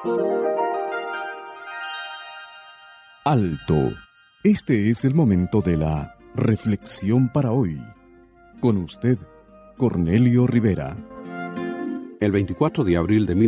Alto. Este es el momento de la reflexión para hoy. Con usted, Cornelio Rivera. El 24 de abril de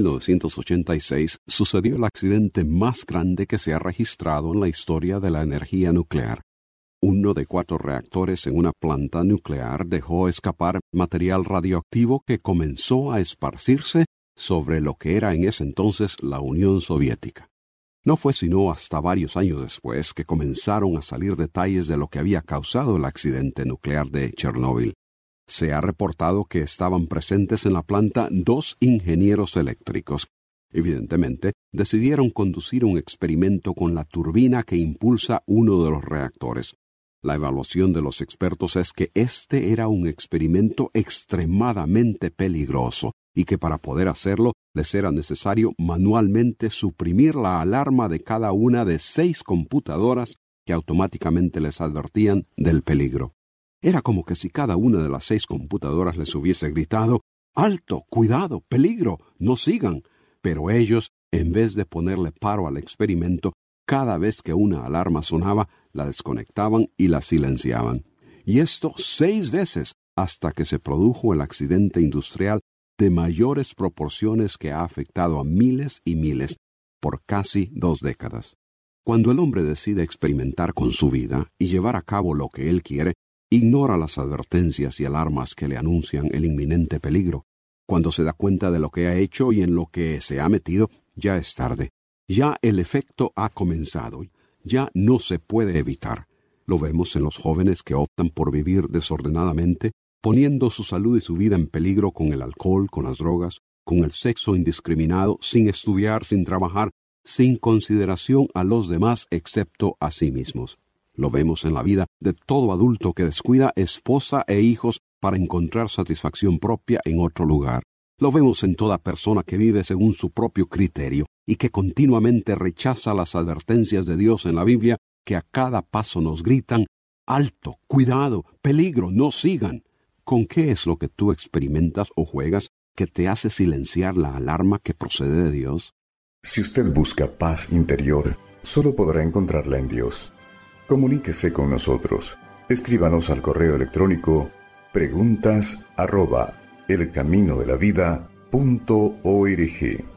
1986 sucedió el accidente más grande que se ha registrado en la historia de la energía nuclear. Uno de 4 reactores en una planta nuclear dejó escapar material radioactivo que comenzó a esparcirse sobre lo que era en ese entonces la Unión Soviética. No fue sino hasta varios años después que comenzaron a salir detalles de lo que había causado el accidente nuclear de Chernóbil. Se ha reportado que estaban presentes en la planta 2 ingenieros eléctricos. Evidentemente, decidieron conducir un experimento con la turbina que impulsa uno de los reactores. La evaluación de los expertos es que este era un experimento extremadamente peligroso y que para poder hacerlo les era necesario manualmente suprimir la alarma de cada una de 6 computadoras que automáticamente les advertían del peligro. Era como que si cada una de las 6 computadoras les hubiese gritado: «¡Alto! ¡Cuidado! ¡Peligro! ¡No sigan!». Pero ellos, en vez de ponerle paro al experimento, cada vez que una alarma sonaba, la desconectaban y la silenciaban. Y esto 6 veces hasta que se produjo el accidente industrial de mayores proporciones que ha afectado a miles y miles por casi 2 décadas. Cuando el hombre decide experimentar con su vida y llevar a cabo lo que él quiere, ignora las advertencias y alarmas que le anuncian el inminente peligro. Cuando se da cuenta de lo que ha hecho y en lo que se ha metido, ya es tarde. Ya el efecto ha comenzado. Ya no se puede evitar. Lo vemos en los jóvenes que optan por vivir desordenadamente, poniendo su salud y su vida en peligro con el alcohol, con las drogas, con el sexo indiscriminado, sin estudiar, sin trabajar, sin consideración a los demás excepto a sí mismos. Lo vemos en la vida de todo adulto que descuida esposa e hijos para encontrar satisfacción propia en otro lugar. Lo vemos en toda persona que vive según su propio criterio y que continuamente rechaza las advertencias de Dios en la Biblia que a cada paso nos gritan: «¡Alto! ¡Cuidado! ¡Peligro! ¡No sigan!». ¿Con qué es lo que tú experimentas o juegas que te hace silenciar la alarma que procede de Dios? Si usted busca paz interior, solo podrá encontrarla en Dios. Comuníquese con nosotros. Escríbanos al correo electrónico preguntas@elcaminodelavida.org.